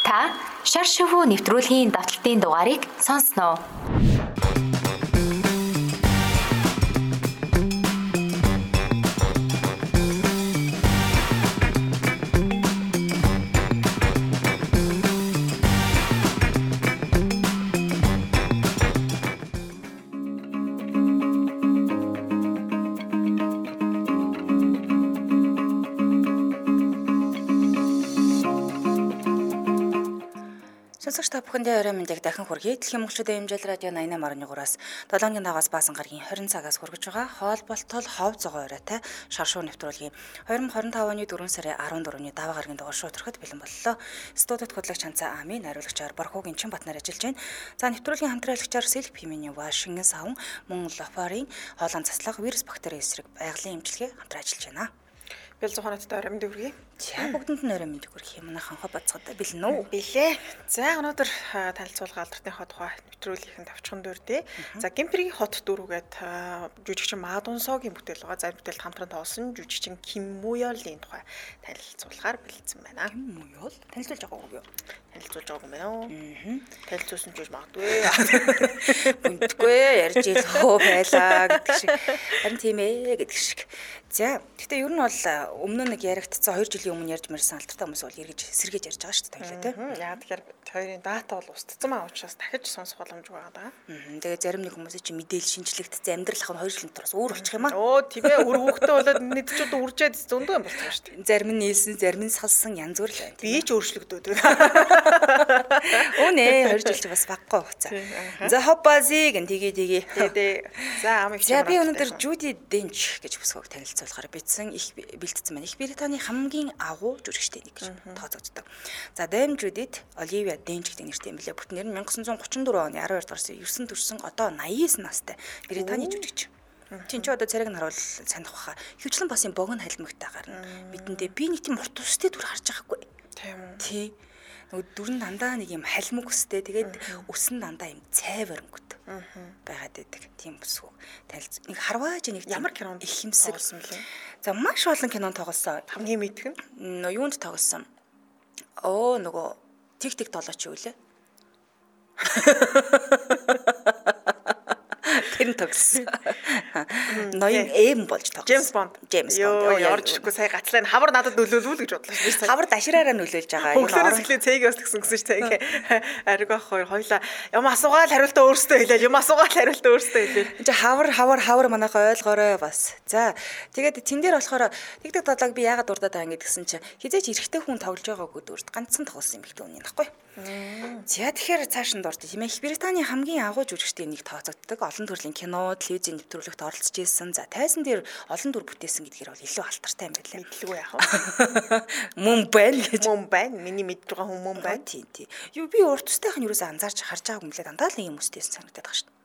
Та шар шувуу нэвтрүүлгийн давталтын дугаарыг сонсноо. Сонсогч та бүхэндээ орой мэндийг дахин хүргэе. Дэлхийн монголчуудын хэмжээл радио 88.3-аас 7-ны нагаас баасан гарагийн 20 цагаас хүргэж байгаа хоолболтол хов зогоо оройтой шар шуу нэвтрүүлгийн 2025 оны 4 сарын 14-ний даваа гарагийн дугаар шууд төрөхөд бэлэн боллоо. Студид хөтлөгч Ханцаа Ами, найруулагчаар Борхуугийн Чинбатнаар ажиллаж байна. За нэвтрүүлгийн хамтраалагчаар Сэлб химийн Вашингтон савн мөн Лофарын хоолон заслага вирус бактерийн эсрэг байгалийн эмчилгээ хамтран ажиллаж байна. Бэл зохионоттой орой мэнд хүргэе. За бүгдэнд нь орой мэнд хүргэх юм. Манайхан хоо бацгатай бэлэн үү? Билээ. За өнөөдөр танилцуулга алдртынхаа тухай нэвтрүүлгийн тавчхан дүрдээ. За Гэмпригийн хот дөрвгээд жүжигчин Мадунсогийн бүтээл байгаа. За бүтээлд хамтран тоглосон жүжигчин Ким Муёлын тухай танилцуулгаар бэлдсэн байна. Ким Муёл танилцуулж байгаагүй юу? Танилцуулж байгаагүй юм байна уу? Танилцуулсан ч гэж магадгүй. Үндгүй ярьж илхөө байлаа гэдэг шиг. Харин тийм ээ гэдэг шиг. За гэхдээ ер нь бол өмнө нэг яригдсан 2 жилийн өмнө ярьж мэрсэн алдартай хүмүүс бол эргэж сэргээж ярьж байгаа шүү дээ тийм. Яа тэгэхээр хоёрын дата бол устцсан маа учраас дахиж сонсох боломжгүй байгаа даа. Тэгээ зарим нэг хүмүүс чи мэдээлэл шинжлэгдсэн амьдрал ах нь 2 жилийн тураас өөр болчих юм аа. Оо тийм ээ өр хөвгтөө болоод нэдчүүд үржээд зөндөө юм болчихсон шүү дээ. Зарим нь нийлсэн, зарим нь салсан янз бүр л байна. Би ч өөрчлөгдөөд байна. Үнэ 2 жил чи бас баггүй хугацаа. За хоппази гэн тэгээ. За амиг за би өнөөдөр Жуди Денч гэж бүсгүйг танилцуулахаар бичсэн их бэлтгэсэн байна. Их Британий хамгийн агуу жүжигчтэй нэг гэж тооцогддог. За Дэм Жудит Оливия Денч гэдэг нэртэй юм билээ. Бүтэн нэр нь 1934 оны 12 дугаар сарын 9 төрсэн одоо 89 настай Британий жүжигч. Тин ч одоо царайг нь харуул санах баха. Хөвчлэн басын богино халимагтай гарна. Бидэндээ би нэг тийм урт устэй дүр харж байгаагүй. Тийм. Тий. Нөгөө дүр нь дандаа нэг юм халимаг өстэй. Тэгээд өс нь дандаа юм цайв өрөнгөт. Байгаад байдаг. Тийм бүсгүй. Танилц. Нэг харвааж нэг ямар кинонд их хэмсэг болсон бэлээ. За маш олон кинонд тоглосон. Хамгийн мэдгэн юунд тоглосон? Оо нөгөө тик толооч юу лээ? Тэр нь тогссон. Ноён эм болж тогссон. Джеймс Бонд. Йоо орж ирэхгүй сая гатлаа хавар надад нөлөөлвөл гэж бодлоо шүү дээ. Хавар дашраараа нөлөөлж байгаа. Хөнгөлөөс эхлээ цэгийг бас тэгсэн гэсэн шүү дээ. Ариг ах хоёлаа юм асуугаал хариултаа өөрсдөө хэлээл. Юм асуугаал хариултаа өөрсдөө хэлээл. Чи хавар манайхаа ойлгоорой бас. За тэгээд тэн дээр болохоор тэгдэг дадлаг би яагаад дурдаад байгаа юм гэдгсэн чи хизээч эрэгтэй хүн тоглож байгаагүй дүрд ганцхан тоглосон юм ихтэй үнийн баггүй. За тэгэхээр цааш нь дурд тийм ээ. Британий хамгийн агуу жүжигчдийн нэг тооцогддог. Олон төрлийн кино, телевизийн нэвтрүүлэгт оролцож ирсэн. За тайзан дээр олон дүр бүтээсэн гэдгээр бол илүү алтартай юм байлаа. Мэдлгүй яах вэ? Мөн байна гэж. Мөн байна. Миний мэдж байгаа хүн мөн байна. Тийм. Юу би урт тустайх нь юусаа анзаарч харж байгаагүй юм лээ. Дандаа л юм хүмүүстэйсэн санагдаад байгаа шүү дээ.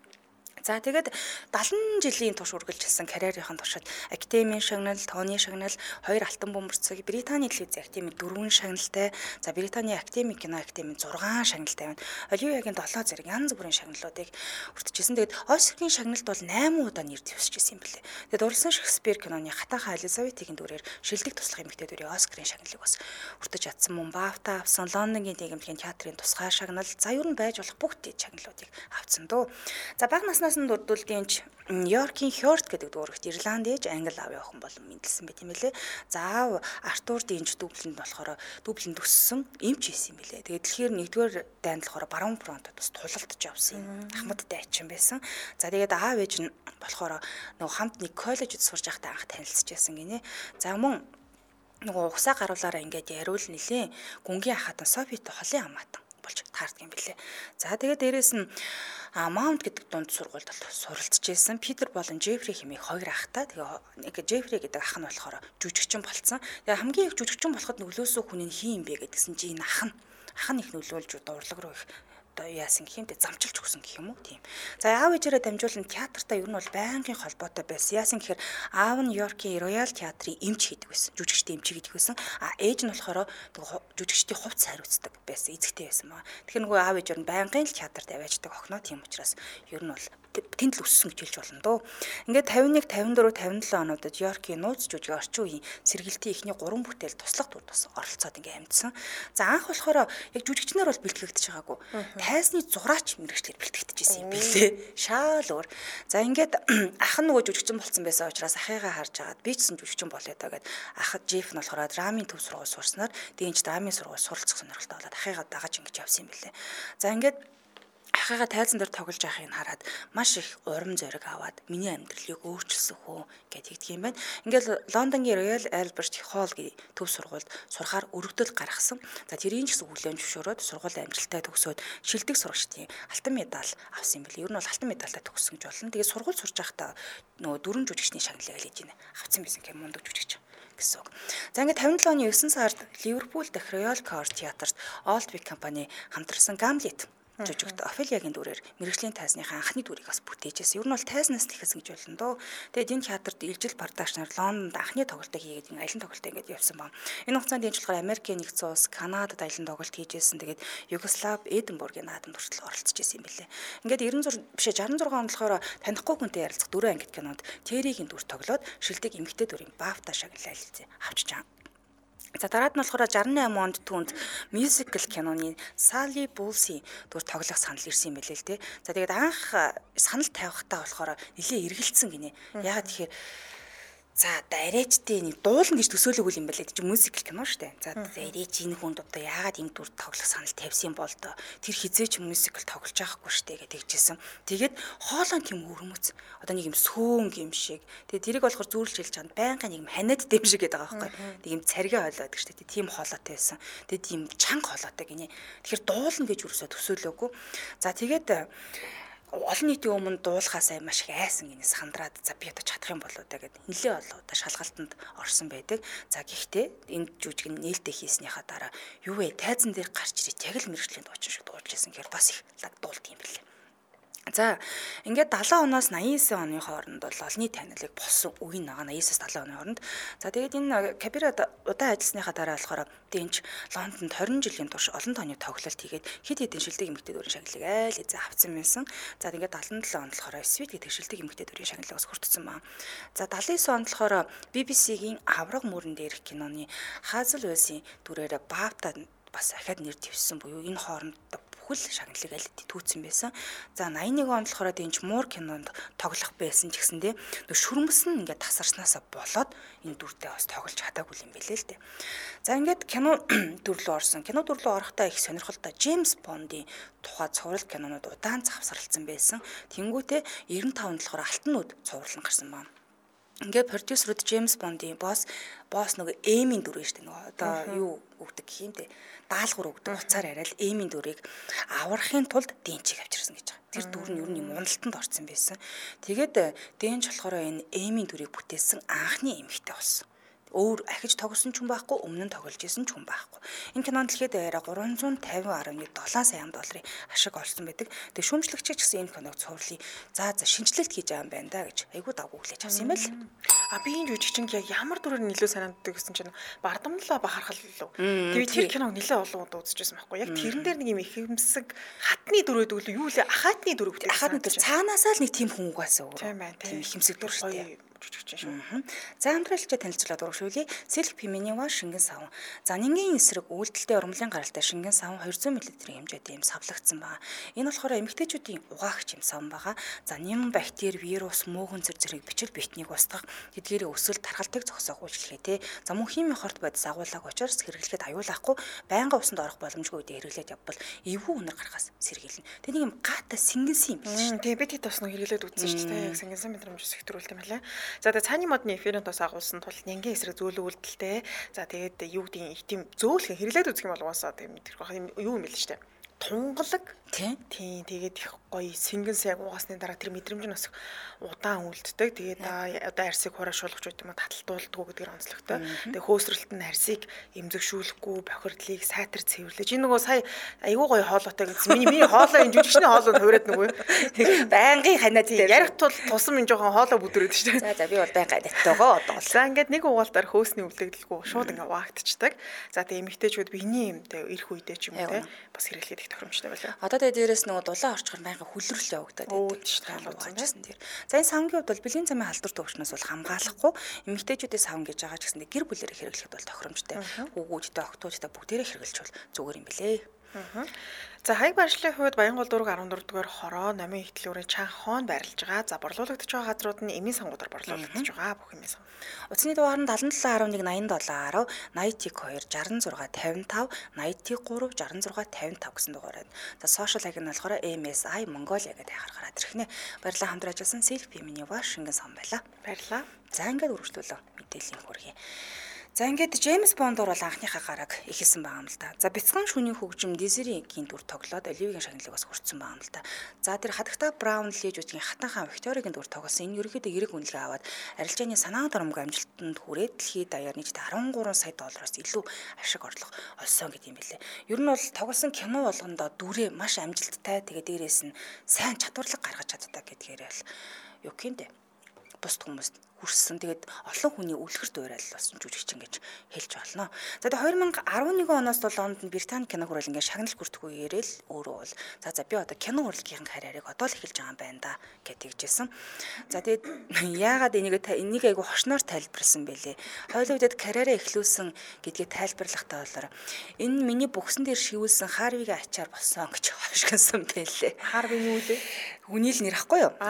За тэгээд 70 жилийн турш үргэлжилсэн карьерийнхэн туршид Академийн шагнал, тооны шагнал, 2 алтан бөмбөрцөг, Британий телевизийн академийн 4 шагналтай, за Британий академийн кино академийн 6 шагналтай байна. Оливиягийн 7 зэрэг янз бүрийн шагналуудыг хүртэж ирсэн. Тэгээд Оскарын шагналд бол 8 удаа нэр дэвсчихсэн юм билээ. Тэгээд уралсан Шекспир киноны Хатаахан Елизаветийн дүрээр шилдэг туслах эмэгтэй дүрийн Оскарын шагналыг бас хүртэж чадсан. Мөн Бафта авсан, Лондонгийн нийгэмлэгийн театрын тусгай шагнал, за ер нь байж болох бүх шагналуудыг авсан дөө. За бага наснаас нь дурдуулдынч Нью-Йоркийн Хёрт гэдэг дүүрэгт Ирланд ээж англи аав явах юм бол мэдлсэн байт юм лээ. За Артур Динч дублинд болохоор дублинд өссөн эмч хийсэн юм лээ. Тэгээд дэлхийн 1-р дайнд болохоор баруун фронтод бас тулалдж явсан. Ахмадтай ачин байсан. За тэгээд аав ээж нь болохоор нөгөө хамт нэг коллежид сурж байхдаа анх танилцж байсан гинэ. За мөн нөгөө угсаа гаруулаараа ингээд яриул нэлээ. Гүнгийн ахад Софитой холын хамаатан болж таардаг юм билээ. За тэгээд дээрэс нь Маунт гэдэг дунд сургуульд суралцж байсан. Питер болон Жефри хэмээх хоёр ахтай. Тэгээ нэг Жефри гэдэг ах нь болохоор жүжигчин болсон. Тэгээ хамгийн их жүжигчин болоход нөлөөсөн хүн нь хин юм бэ гэдгсэн чи энэ ах нь их нөлөөлж урлаг руу их яасан гэх юм те замчилж өгсөн гэх юм уу тийм. За аав ээжээрээ дамжуулан театртай ер нь бол байнгын холбоотой байсан. Яасан гэхээр аав нь Нью-Йоркийн Роял театрын эмч хийдэг байсан. Жүжигчдийн эмч хийдэг байсан. Ээж нь болохоор жүжигчдийн хувцас хариуцдаг байсан. Эзэгтэй байсан маа. Тэгэхээр нөгөө аав ээжээр нь байнгын л театрт аваачдаг охиноо тийм учраас ер нь бол тэнд л өссөн гэж хэлж болно доо. Ингээд 51, 54, 57 онуудад Нью-Йоркийн нууц жүжиг орчин үеийн сэргэлтийн эхний 3 бүтээл туслах дүрд бас оролцоод ингээ амьдсан. За анх болохоор яг жүжигчнэр бол бэлтгэгдэж байгаагүй. Тайзны зураач мэрэгчлэр бэлтгэгдэж байсан юм билээ. Шаал өөр. За ингээд ах нь нөгөө жүжигчин болсон байсан учраас ахыгаа харж агаад би ч гэсэн жүжигчин болъё даа гэд ах Жеф нь болохоор драмын төв сургууль сурснаар дэнч драмын сургууль суралцах сонирхолтой болоод ахыгаа дагаж ингэж явсан юм билээ. За ингээд ахыгаа тайзан дээр тоглож байхыг хараад маш их урам зориг аваад миний амьдралыг өөрчилсөн хөө гэдэг юм байна. Ингээл Лондонгийн Royal Albert Hall гийн төв сургуульд сурахаар өргөдөл гаргасан. За тэрийн ч гэсэн хүлээн зөвшөөрөөд сургуулийн амжилттай төгсөөд шилдэг сурагчдын алтан медаль авсан юм билээ. Ер нь бол алтан медальтай төгссөн гэж болно. Тэгээд сургууль сурж байхдаа нөгөө дөрвөн жүжигчний шагналыг хэлж байна. Авсан байсан гэм мундаг жүжигч гэсэн үг. За ингээд 57 оны 9 сард Ливерпул дахь Royal Court театрт Oldvic компани хамтарсан Гамлет жүжигт Офелиягийн дүрээр мэрэгжлийн тайзныхаа анхны дүрийг бас бүтээжсэн. Ер нь бол тайзнаас нэхэсэн гэж болно доо. Тэгээд энэ театрт ижил продакшнаар Лондонд анхны тоглолтыг хийгээд аялан тоглолтоо ингээд явсан байна. Энэ хугацаанд энэ болохоор Америкийн нэгдсэн улс, Канадад аялан тоглолт хийжсэн. Тэгээд Югослав, Эдинбургийн наадамд хүртэл оролцож исэн юм билээ. Ингээд 66 онд болохоор танихгүй хүнтэй ярилцах 4 ангит кинонд Терригийн дүр тоглоод шилдэг эмэгтэй дүрийн BAFTA шагналыг авчиж байгаа. За дараад нь болохоор 68 онд түүнд мюзикл киноны Sally Bowles-ийн дүр тоглох санал ирсэн юм билээ л дээ. За тэгээд анх санал тавихтаа болохоор нэлээ эргэлцсэн гинэ. Яагаад тэгэхээр за дарээчдээ нэг дуулна гэж төсөөлөгүй юм байлээ. Чи мюзикл кино штэ. За дарээч энэ хүнд одоо яагаад ийм дүр тоглох санал тавьсан бол доо. Тэр хизээч мюзикл тоглож байгаахгүй штэ гэж хэлжсэн. Тэгээд хоолой тийм өрмөц. Одоо нэг юм сүүн юм шиг. Тэгээд тэрийг болохоор зүүрлж хэлж чанд байнгын нэг юм ханиад дэм шиг гэдэг байгаа байхгүй. Нэг юм царгийн хоолой гэдэг штэ. Тийм хоолойтой байсан. Тэгээд тийм чанга хоолойтой гинэ. Тэгэхээр дуулна гэж юусоо төсөөлөөгүй. За тэгээд олон нийтийн өмнө дуулахаасаа маш их айсан гинэ сандраад за би одоо чадах юм болоо да гэд нэлээ болоо одоо шалгалтанд орсон байдаг. За гэхдээ энэ жүжиг нь нээлттэй хийснийхаа дараа юу вэ тайзан дээр гарч ирээ яг л мэрэгжлийн дуучин шиг дуулж ирсэн гэхээр бас их дуулт юм билээ. За ингээд 70 оноос 89 оны хооронд бол олонний танилыг болсон үеийн байгаа 89-с 70 оны хооронд. За тэгээд энэ Кабирад удаан ажилласныхаа дараа болохоор дэнч Лондонд 20 жилийн турш олон тооны тоглолт хийгээд хэд хэдэн шилдэг эмэгтэй дүрийн шагналыг айл эзээ авсан байсан. За тэгээд 77 онд болохоор Свит гэдэг шилдэг эмэгтэй дүрийн шагналаас хүртсэн байна. За 79 онд болохоор BBC-гийн Авраг мөрөн дээрх киноны Хазл Уэлсийн дүрээр BAFTA бас ахаад нэр дэвссэн буюу энэ хооронд бүхэл шагналыг аль түүцсэн байсан. За 81 онд болохоор дэнч Муур кинонд тоглох байсан ч гэсэндээ шүрмэс нь ингээд тасарснасаа болоод энэ дүрдээ бас тоглож чадаагүй юм билээ л дээ. За ингээд кино дүрлөө орсон. Кино дүрлөө орохдоо их сонирхолтой Джеймс Бондын тухай цуврал кинонууд удаан завсралцсан байсан. Тэнгүүтээ 95 онд болохоор Алтан нүд цуврал гарсан байна. Ингээд продюсерүүд Джеймс Бондын босс нөгөө Эмийн дүр шүү дээ. Нөгөө одоо юу өгдөг гэх юм те. Даалгавар өгдөг уцаар арай л Эмийн дүрийг аврахын тулд Дэнчийг авчирсан гэж байгаа. Тэр дүр нь ер нь уналтанд орсон байсан. Тэгээд Дэнч болохоор энэ Эмийн дүрийг бүтээсэн анхны эмэгтэй болсон. Өөр ахиж тогсон ч хүн байхгүй, өмнө нь тоглож исэн ч хүн байхгүй. Энэ кинонд дэлхийд даяараа 350.7 сая долларын ашиг олсон байдаг. Тэгээ шүүмжлэгч гэсэн энэ киног цувралын за шинжилэлт хийж байгаа юм байна да гэж айгуу давгүй хүлээж авсан юм байл. Би энэ жүжигчин яг ямар дүрээр нөлөө санагддаг гэсэн чинь бардамлаа бахархал лөө. Тэгээ тэр киног нэлээ олон удаа үзчихсэн байхгүй. Яг тэрэн дээр нэг юм их юмсэг хатны дүрээд өглөө юу лээ ахаатны дүр өгдөг. Ахаатны дүр цаанаасаа л нэг тийм хүн угаасаа өөр. Тийм их юмсэг дүр шүү дээ. жүжигчин шүү. За хамтралчаа танилцуулаад урагшуулъя. Сэлх Пименева шингэн савн. За нингийн эсрэг үйлдэлтэй урмлын гаралтай шингэн савн 200 мл-ийн хэмжээтэй юм савлагдсан байна. Энэ болохоор эмэгтэйчүүдийн угаагч юм савн байгаа. За ням бактери, вирус, мөөгөн зэрэг бичил битнийг устгах, тэдгээрийн өсвөл тархалтыг зогсоох үйлчлэгээ те. За мөн химийн хорт бодис агуулгаг учраас хэрэглэхэд аюулахгүй байнгын усанд орох боломжгүй үедээ хэрэглээд явбал эвгүй үнэр гарахаас сэргийлнэ. Тэг нэг юм гата сингэнсэн юм биш үү? Тэг бид бас нэг хэрэглээд үзсэн шүү дээ. Яг сингэнсэн мэдрэмж сэхтрүүлт юм байна. За тэг цааны модны эфирийн тус агуулсан тул нянгийн эсрэг зөөлөн үйлдэлтэй. За тэгээд юу гэдэг их тийм зөөлхөн хэрэглээд үзэх юм бол уусаа тийм юу юм бэл шүү дээ. тунгалаг. Тийм. Тийм тэгээд их гоё сэнгэн сайг угаасны дараа тэр мэдрэмж нь бас удаан үлддэг. Тэгээд одоо арсыг хураа шуулгach гэдэг юм уу таталтуулдгүү гэдгээр онцлогтой. Тэгээд хөөсрөлт нь арсыг эмзэгшүүлэхгүй бохирдлыг сайтар цэвэрлэж. Энэ нөгөө сая айгүй гоё хоолойтой гэсэн. Миний хоолой энэ жүжигчний хоолойд хувираад нөгөө. Байнгын ханаад дээр ярих тусам энэ жоохон хоолой бүдрээд шүү дээ. За би бол байнга адаттайгоо одоо. За ингээд нэг угаалтаар хөөсний өвлөгдөлгүй шууд ингээд угаагдчихдаг. За тэгээд эмэгтэйчүүд биений юм те ирэх үедээ ч юм уу те бас хэрэглээд их тохиромжтой байлаа. Одоо тэгээд дээрээс нөгөө дулаан орчхор байнга хүлрэл явагдаад байдаг шүү дээ. За энэ савнгийн хувьд бол бэлгийн замын халдвар төвчнөөс бол хамгаалахгүй эмэгтэйчүүдийн савн гэж байгаа ч гэсэн гэр бүлэрээ хэрэглэхэд бол тохиромжтой. Хүүгүүдтэй, охтуудтай бүгдээрээ хэрэглэжвэл зүгээр юм билээ. За хаяг барьшлын хувьд Баянгол дүүрэг 14 дугаар хороо, Номын ихтлүүрийн Чанхон байрлаж байгаа. За борлуулагдаж байгаа газрууд нь эмийн сангуудаар борлуулагдаж байгаа бүх эмийн сан. Утасны дугаар нь 771187, 80-2 6655, 80-3 6655 гэсэн дугаар байна. За сошиал хаяг нь болохоор MSI Mongolia гэдэг харахаараа тэрхнээ барилаа хамтран ажилласан Self Femini Wash шингэн сан байлаа. Баярлаа. За ингээд үргэлжлүүлээ мэдээллийн хүргэе. За ингээд Джеймс Бондор бол анхныхаа гараг ихэлсэн байгаа юм л да. За бяцхан шүний хөгжим Дизерийн дүр тоглоод Оливигийн шагналыг бас хүртсэн байгаа юм л да. За тэр хатагта Браун Лижүүдийн хатан хаан Викторигийн дүр тоглосон энэ ерөөхдөө эрэг үнэлгээ аваад арилжааны санаа дарамгүй амжилтанд хүрээд дэлхийд даяар нийт 13 сая доллароос илүү ашиг орлого олсон гэдэг юм билээ. Ер нь бол тоглосон кино болгондоо дүрээ маш амжилттай тэгээ дээрээс нь сайн чадварлаг гаргаж чаддаг гэдгээр л юу гэнэ бусд хүмүүст хүрсэн. Тэгээд олон хүний өвлгөр дуурал болсон жүжигчин гэж хэлж болно. За тэгээд 2011 оноос 7 онд нь Британи кино хүрээлэнгээ шагнал бүртгүү ирээл өөрөө бол за би одоо кино урлагийн карьерийг одоо л эхэлж байгаа юм байна да гэж хэлжсэн. За тэгээд яагаад энийг айгу хошноор тайлбарлсан бэлээ. Холливуудад карьераа эхлүүлсэн гэдгээ тайлбарлахдаа болоор энэ миний бүксэн дээр шивүүлсэн Харвигийн ачаар болсон гэж хошгонсон бэлээ. Харвигийн үлээ. Үний л нэр ахгүй юу?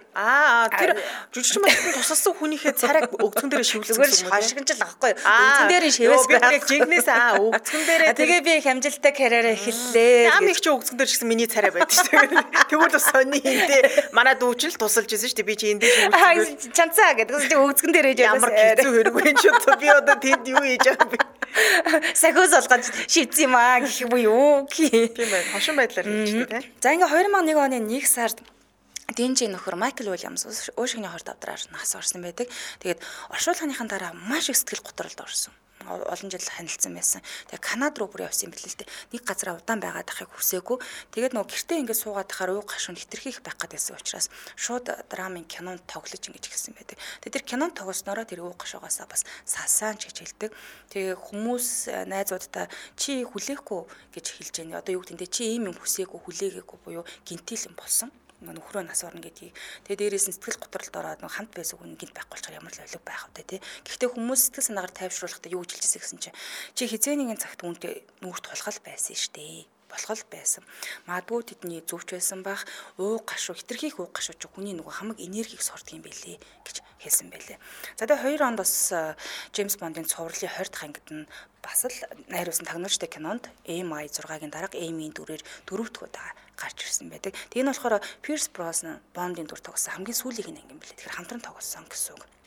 Тэр жүжигчин мөн тусалсан хүнийхээ царайг өгцөн дээр шивүүлсэн юм уу? Хашгинжил авахгүй юу? Өгцөн дээр шивээс байх. Жигнээс өгцөн дээр тэгээ би их амжилттай карьераа эхэллээ. Ам их ч өгцөн дээр шигсэн миний царай байдаг шүү дээ. Тэгвэл бас сони энэ манай дүүч л тусалж ирсэн шүү дээ. Би чи энд шивүүлсэн. Чанцаа гэдэг. Өгцөн дээр ээж ямар хэцүү хэрэг юм ч би одоо тэнд юу хийж байгаа бэ? Сахиус олгож шийдсэн юм аа гэх юм уу? Тийм бай. Хошин байдлаар хэлж дээ. За ингээ 2001 оны 1 сард Динжи нөхөр Майкл Уильямс уушигны хорт авдраар нас орсон байдаг. Тэгээд оршуулгын дараа маш их сэтгэл готролд орсон. Олон жил ханилцсан байсан. Тэгээ Канада руу бүр явсан юм билээ л дээ. Нэг газар удаан байгаад ахыг хүсээгүй. Тэгээд нөгөө гэртээ ингээд суугаад ахаар ууг гашуун хитрхийх байх гэдсэн учраас шууд драмын кинонд тоглож ингэж ихсэн байдаг. Тэгээд тэр кинонд тоглоснороо тэр ууг гашуугаасаа бас сасаан ч гэж хэлдэг. Тэгээ хүмүүс найзуудтай чи хүлээхгүй гэж хэлж байна. Одоо юу гэдэг нь чи ийм юм хүсээгүй хүлээгээгүй буюу гинтил юм болсон. Нөхрөө нас орно гэдгийг. Тэгээ дээрээс нь сэтгэл готролд ороод хамт байсан хүн гинт байхгүй болчихоор ямар л олиг байх вэ тий. Гэхдээ хүмүүс сэтгэл санаагаар тайвшруулахдаа юу гэж хэлжсэн гэсэн чи хизээ нэгэн цагт үүнтэй нүгт тулхал байсан штэ. Болохол байсан. Магадгүй тэдний зөвч байсан бах ууг гашуу хитрхийх ууг гашуу ч хүний нөгөө хамаг энергийг сордог юм билээ гэж хэлсэн байлээ. За тэгээ 2 онд бас Джеймс Бондын цувралын 20 дахь ангид нь бас л найруулсан тагнуурчтай кинонд MI 6-гийн дараага Эймийн дүрээр дөрөвдүгээр гарч ирсэн байдаг. Тэгээ энэ болохоор Пирс Броснан Бондын дүр тоглосон хамгийн сүүлийн анги юм билээ. Тэгэхээр хамтран тоглосон гэсэн үг.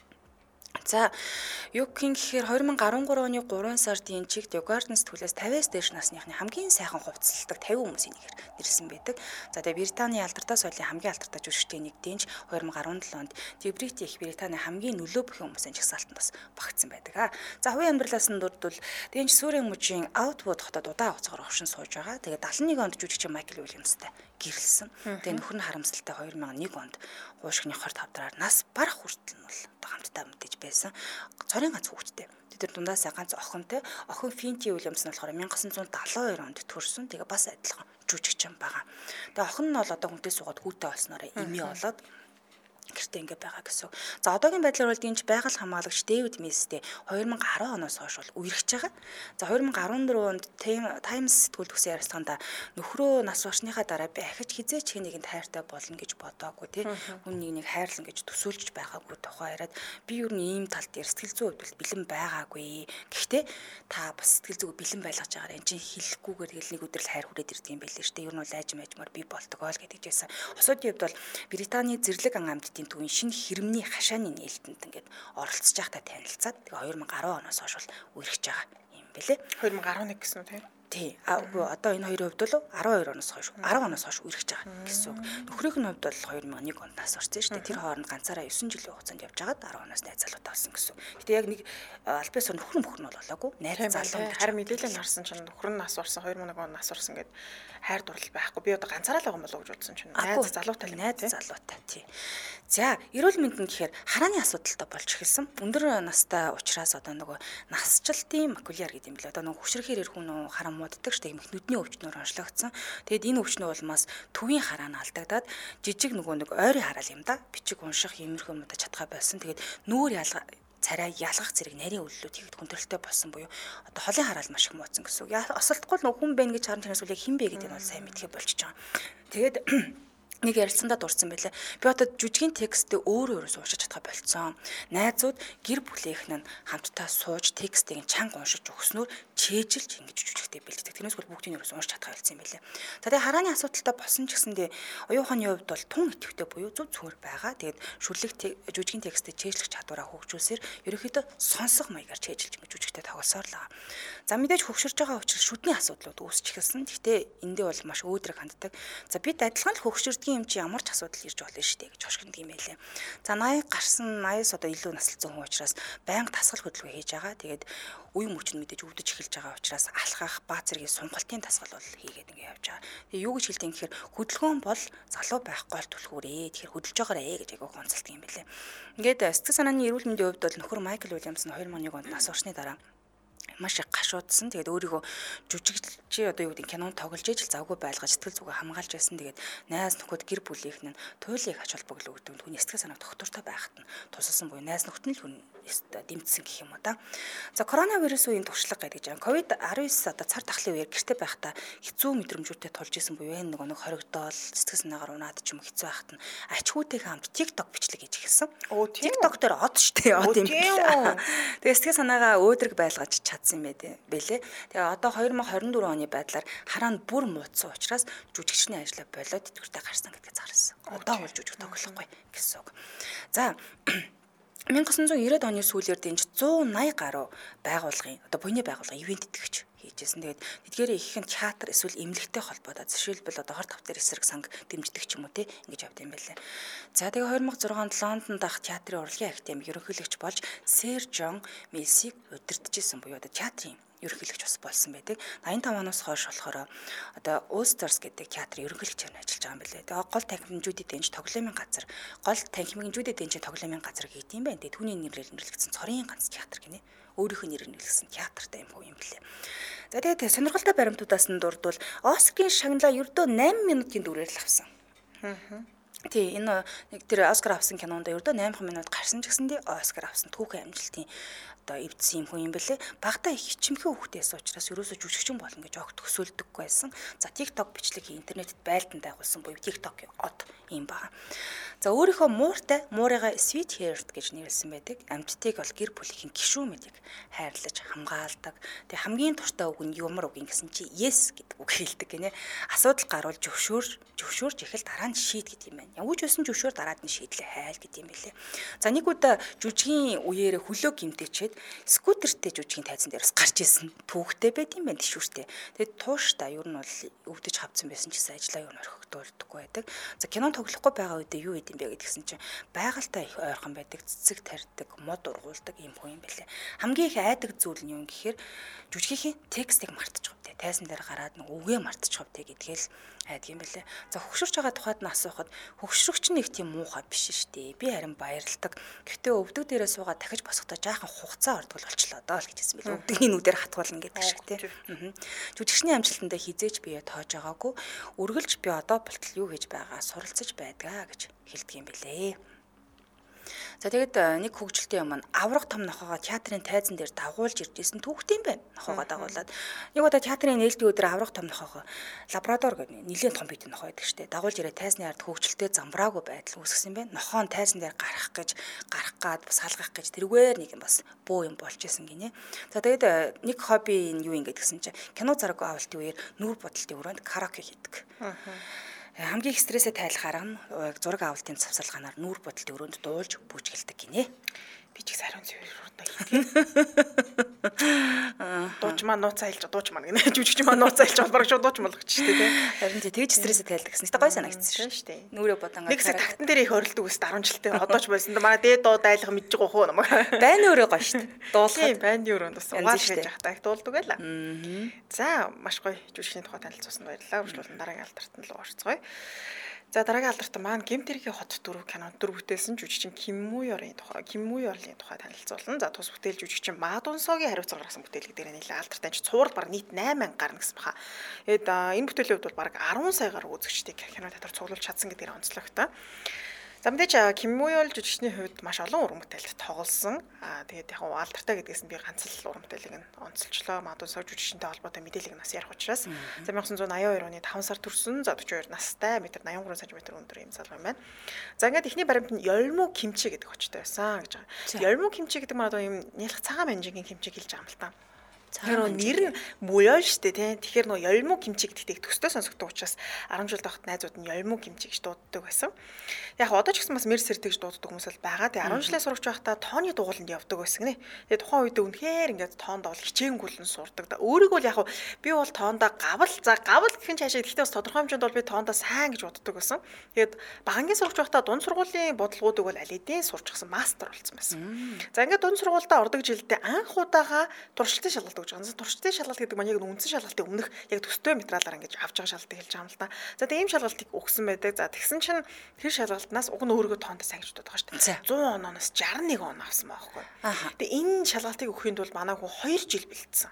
За юу гэхээр 2013 оны 3 сард энэ чиг The Guardian сэтгүүлээс 50-аас дээш насныхны хамгийн сайхан хувцасладаг 50 хүмүүсийн нэгээр нэрсэн байдаг. За тэгээ Британий алдартай соёлын хамгийн алдартай жүжигчдийн нэг дэнч 2017 онд Брит их Британий хамгийн нөлөө бүхэн хүмүүсийн жагсаалтанд бас багтсан байдаг. За хувийн амьдралаас нь дурдвал дэнч Сүрийн мужийн Outwood хотод удаан хугацаагаар овшин сууж байгаа. Тэгээ 71 онд жүжигчин Майкл Уильямстай гэрэлсэн. Тэгээ нөхөр нь харамсалтай 2001 онд хуушигны хорт хавдраар нас барах хүртэл нь бол хамтдаа мэдээж байсан. Цорын ганц хүүхэдтэй. Тэр дундаасаа ганц охинтой. Охин Финти Уильямс нь болохоор 1972 онд төрсөн. Тэгээ бас адилхан жүжигчин байгаа. Тэгээ охин нь бол одоо хүнтэй суугаад хүүтэй болсноор эмээ болоод гэртээ ингэ байгаа гэсэн. За одоогийн байдлаар бол дийнч байгаль хамгаалагч Дэвид Мистэй 2010 оноос хойш бол үерхэж байгаа. За 2014 онд Times сэтгүүл төгсөн ярилцлаганд нөхрөө нас барсныхаа дараа би ахиж хизээч хэнийг хайртай болно гэж бодоагүй тий. Хүн нэг хайрлан гэж төсөөлж байгаагүй тухай яриад би юу нэг ийм тал дээр сэтгэл зүйн хувьд бэлэн байгаагүй. Гэхдээ та бас сэтгэл зүйг бэлэн байлгаж байгаараа энэ чинь хэлэхгүйгээр тэгэл нэг өдөр л хайр хүрээд ирдэг юм байл л шүү дээ. Ер нь бол айжмаар би болтгоо л гэдэг жийсэн. Осуудын хувьд бол Британий зэрлэг ан амьтдын төвийн шинэ хэрэмний хашааны нээлтэнд ингээд оролцож байхдаа танилцаад тэгээ 2010 оноос хойш бол үерхэж байгаа юм бэлээ. 2011 гэсэн үү тийм. Тий. Одоо энэ хоёрын хувьд бол 12 оноос хойш 10 оноос хойш үргэлж байгаа гэсэн үг. Нөхрийнх нь хувьд бол 2001 онд нас орсон шүү дээ. Тэр хооронд ганцаараа 9 жилийн хугацаанд явж байгаад 10 оноос найз залуутай болсон гэсэн үг. Гэтэ яг нэг аль биесээр нөхөр нь болоогүй. Найз залуу харин мэдээлэл харсан чинь нөхөр нь нас орсон 2001 онд нас орсон гэд хайр дурлал байхгүй. Би одоо ганцаараа л байгаа юм болов уу гэж бодсон чинь найз залуутай тий. За, эрүүл мэндийн гэхээр харааны асуудалтай болж эхэлсэн. Өндөр настай учраас одоо нөгөө насжилтын макуляр гэдэг юм билээ. Одоо нөгөө хөшрөхээр ирэх хүн харан мууддаг штэ юм их нүдний өвчнөөр онцлогдсон. Тэгэд энэ өвчнөө улмаас төвийн хараа нь алдагдаад жижиг нөгөө нэг ойрын хараал юм да. Бичиг унших иймэрхүү юмудаа чадхаа байсан. Тэгээд нүүр царай ялгах зэрэг нарийн үйлдэлүүд хийхэд хүндрэлтэй болсон буюу одоо холын хараал маш их мууцсан гэсэн үг. Осолдохгүй л хүн байна гэж харан чанаас үл яг хэн бэ гэдэг нь бол сайн мэдхээ болчихж байгаа. Тэгээд нэг ярилцсандаа дурсан байлаа. Би одоо жүжигийн текстээ өөрөө суушиж чадхаа болцсон. Найзууд гэр бүлийнх нь хамтдаа сууж текстийг чанга уншиж өгснөөр чэйжилж ингэж жүжигтэй бэлддэг. Тэрнээс бол бүгдийг нь уншиж чадхаа болсон юм байлаа. За тэгээ харааны асуудалтай босон ч гэсэндээ оюуханы хувьд бол тун идэвхтэй буюу зөв зүгээр байгаа. Тэгээд шүрлэг жүжигийн текстээ чэйжлэх чадвараа хөгжүүлсээр ерөнхийдөө сонсох маягаар чэйжилж ингэж жүжигтэй тоглосоор л байгаа. За мэдээж хөгшөрж байгаа учраас шүдний асуудлууд үүсч эхэлсэн. Гэхдээ эндээ бол маш өөдрөг ханддаг. За бид адилхан л хөгшөрдөг юм чи ямар ч асуудал ирж болно шүү дээ гэж хошигддаг юм байлээ. За 80 гарсан 80-с одоо илүү наслцсан хүн учраас байнга тасгал хөдөлгөөн хийж байгаа. Тэгээд үе мөч нь мэдээж өвдөж эхэлж байгаа учраас алхах, баа зэргийн сунгалтын тасгал бол хийгээд ингэ явж байгаа. Тэгээ юу гэж хэлдэг юм гэхээр хөдөлгөөн бол залуу байхгүй л түлхүүрээ. Тэгэхээр хөдөлж байгаарэ гэж айгуу гонцолдог юм байлээ. Ингээд сэтгэл санааны эрүүл мэндийн хувьд бол нөхөр Майкл Уильямс нь 2001 онд нас орсны дараа маш их гашуудсан. Тэгээд өөрийгөө жүжигчи одоо юу гэдэг кинонд тоглож ижил завгүй байлгаж сэтгэл зүгээ хамгаалж байсан. Тэгээд найз нөхөд гэр бүлийнх нь туйлыг ач холбогдол өгдөг. Түүний сэтгэл санаа доктортой байхад нь тусалсан буюу найз нөхд нь л хүн дэмжсэн гэх юм уу та. За коронавирус үеийн туршлага гэдэг чинь COVID-19 одоо цар тахлын үеэр гэрте байхдаа хэцүү мэдрэмжүүдтэй тулж исэн буюу энэ нэг хоригдоол сэтгэл санаагаар унаад ч юм хэцүү байхад нь ач хүүтэйгээ хамт TikTok бичлэг хийж эхэлсэн. TikTok дээр од штэ од юм байна. Тэгээд сэтгэл санаагаа өөдрөг байлгаж чадсан юм байлээ. Тэгээ одоо 2024 оны байдлаар хараа нь бүр муудсан учраас жүжигчний ажлаа болоод тэтгэвртэй гарсан гэдгийг зарласан. Одоо бол жүжиг тоглохгүй гэсэн үг. За 1990-ад оны сүүлээр дэнж 180 гаруй байгууллагын одоо буйны байгууллага ивент итгэгч хийжсэн. Тэгээд тэдгээрээ их нь театр эсвэл эмнэлэгтэй холбоотой жишээлбэл одоо хорт тавтар эсрэг санг дэмждэг ч юм уу те ингэж явд юм байлаа. За тэгээ 2006 онд Лондонд ах театрын урлагийн академи ерөнхийлөгч болж Сэр Жон Милсийг удирдахжсэн буюу одоо театрын ерөнхийлөгч бас болсон байдаг. 85 оноос хойш болохоор одоо Улстers гэдэг театрын ерөнхийлөгчээр ажиллаж байгаа юм билээ. Тэгээ гол танхимжуудын дэнж тоглоомын газар, гол танхимжуудын дэнж тоглоомын газар гэдэг юм байна. Тэгээ түүний нэрээр нэрлэгдсэн цорын ганц театр гинэ. Өөрийнх нь нэрээр нэрлэгдсэн театртай юм хөө юм билээ. За тэгээд сонирхолтой баримтуудаас нь дурдвал Оскарын шагналаа ердөө 8 минутын дүрээр л авсан. Тий энэ нэг тэр Оскар авсан кинонд ердөө 8 минут гарсан ч гэсэндээ Оскар авсан түүхэн амжилтын одоо эвдсэн юм хүн юм бэлээ. Багтаа их хичмхэн хүүхдээс учраас ерөөсөө жүжигчин болно гэж огт төсөөлдөггүй байсан. За TikTok бичлэг интернетэд байлдан дайгуулсан буюу TikTok од юм байна. За өөрийнхөө муурайгаа Sweet Heart гэж нэрлсэн байдаг. Амьтдыг бол гэр бүлийн гишүүн мэдийг хайрлаж хамгаалдаг. Тэгээ хамгийн дуртай үг нь ямар үг юм гэсэн чи yes гэдэг үг хэлдэг гинэ. Асуудал гарвал зөвшөөрж эхэл дараа нь шийд гэдэг юм байна. Явж өсөн зөвшөөр дараад нь шийдлээ хайл гэдэг юм билээ. За нэг удаа жүжигийн үеэр хөлөө гимтэйчээд скутертэй жүжигийн тайзан дээр бас гарч исэн. Түүхтэй байд юм байна тийшүүртэй. Тэгээд тууштай ер нь бол өвдөж хавцсан байсан ч гэсэн ажлаа юу орхигдуулдаггүй байдаг. За кинон тоглохгүй байгаа үедээ юу хийд юм бэ гэдгсэн чинь байгальтай их ойрхон байдаг, цэцэг тарьдаг, мод ургуулдаг юм хүн юм байлээ. Хамгийн их айдаг зүйл нь юу гэхээр жүжигхийн текстийг мартчих вэ. Тайзан дээр гараад нэг үгээ мартчих вэ гэдгээл айдаг юм байлээ. За хөгшөрч байгаа тухайд нь асуухад хөгшрөгч нэг тийм муухай биш шүү дээ. Би харин баярлдаг. Гэхдээ өвдөг дээрээ суугаад дахиж босохдоо жаахан хугацаа ордог болчлоо доо л гэж хэлсэн билээ. Өвдөгний нүдээр хатгуулна гэдэг шиг тийм. Жүжигчний амжилтандаа хизээж бие тоож байгаагүй. Үргэлж би одоо болтол юу хийж байгаа суралцаж байдгаа гэж хэлдэг юм билээ. За тэгээд нэг хөгжилтэй юм авраг том нохоогоо театрын тайзан дээр дагуулж иржсэн түүхтэй юм байна. Нохоогоо дагуулад. Нэг удаа театрын нээлтийн өдөр авраг том нохоогоо лаборатори гэдэг нэлээд том бит нохоо байдаг штэ. Дагуулж ирээ тайзны ард хөгжилтэй замбраагүй байдал үүсгэсэн юм байна. Нохоо нь тайзан дээр гарах гад бас салгах гэж тэргээр нэг юм бас бөө юм болж исэн гинэ. За тэгээд нэг хобби нь юу юм гэдгсэн чинь кино зараг авалтын үеэр нүүр бодолтын өрөөнд караоке хийдэг. Хамгийн их стрессээ тайлах арга нь зураг авалтын завсарлаганаар нүүр бодолтын өрөөнд дуулж бүжгэлдэг гинэ. Би ч их ариун цэвэр одоо хийдэг. Дууч маань нууц айлж дууч маань гэнэ. Жүжигч маань нууц айлж бол бараг шууд дууч болгоч шүү дээ. Харин тэгж стрессэд тайлдаг гэсэн. Гэтэ гой санагдсан шүү дээ. Нүрээ бодлон нэг хэсэг тагтан дээр их орилдог ус 10 жилтэй. Одоо ч байсан. Манай дээд дууд айлах мэдж байгаа хөө намайг. Байна өөрөө гоё шүү дээ. Дуулахад байна өрөөнд бас угаал гэж явах дуулдаг байла. За маш гоё жүжигчний тухай танилцуулсан баярлалаа. Үргэлжлүүлэн дараагийн алдарт нь руу орцгоё. За дараагийн алдарт маань Гэмтэргийн хот дөрөв кинонд дүр бүтээсэн жүжигчин Ким Moo Yeol-ийн тухай танилцуулна. За тус бүтээл жүжигчин Ма Дун-соогийн хариуцлага гаргасан бүтээлэг дээр нэлээд алдартай. Цуврал баг нийт 8,000 гарна гэсэн баха. Тэгэд энэ бүтээлийн хувьд бол баг 10 сая гаруй үзэгчдийг кино театрт цуглуулж чадсан гэдгээр онцлогтой. За мэдээж Ким Moo Yeol жүжигчний хувьд маш олон уран бүтээлд тоглосон. Тэгээд яг алдартай гэдгээс нь би ганц л уран бүтээлийг нь онцолчлоо. Ма Дун-соо жүжигчтэй холбоотой мэдээллийг нас ярих учраас. За 1982 оны 5 сар төрсөн. За 42 настай, 1.83 см өндөр юм залуу юм байна. За ингээд ихний баримт нь Yeolmoo Kimchi гэдэг очтой байсан гэж байгаа. Yeolmoo Kimchi гэдэг нь одоо юм нялх цагаан манжигийн кимчиг хэлж байгаа юм л та. Тэгэхээр нэр нь Моёл штэ тий. Тэгэхээр нөө Yeolmoo Kimchi гэдэгт төстэй сонсогддог учраас 10 жил байхад найзууд нь Yeolmoo Kimchi гэж дууддаг байсан. Яг одоо ч гэсэн бас мэр сэр тэгж дууддаг хүмүүс бол байгаа. Тэгээ 10 жилийн сурагч байхдаа тооны дугууланд явдаг байсан гинэ. Тэгээ тухайн үед үнэхээр ингээд тоонд бол хичээнгүйлэн сурдаг. Өөрийгөө яг би бол тоондоо гавл гэх нь цаашаа гэхдээ бас тодорхой хэмжээнд бол би тоондоо сайн гэж боддог байсан. Тэгээд багангийн сурагч байхдаа дунд сургуулийн бодлогуудыг бол аль эдийн сурчсан мастер болсон байсан. За ингээд дунд сургуультай ордог жилдээ анх удаага туршилтын шалгалт гэж байгаа. Туршилтын шалгалт гэдэг маань яг үндсэн шалгалтын өмнөх яг төстэй материалаар ингэж авч байгаа шалгалтыг хэлж байгаа юм л та. За тэгээ ийм шалгалтыг өгсөн байдаг. За тэгсэн чинь тэр шалгалтнаас уг нь өөрийгөө тоонд сайн гэж боддог шүү дээ. 100 онооноос 61 он авсан байхгүй. Тэгээ энэ шалгалтыг өгөхийн тулд манай хүн 2 жил бэлдсэн.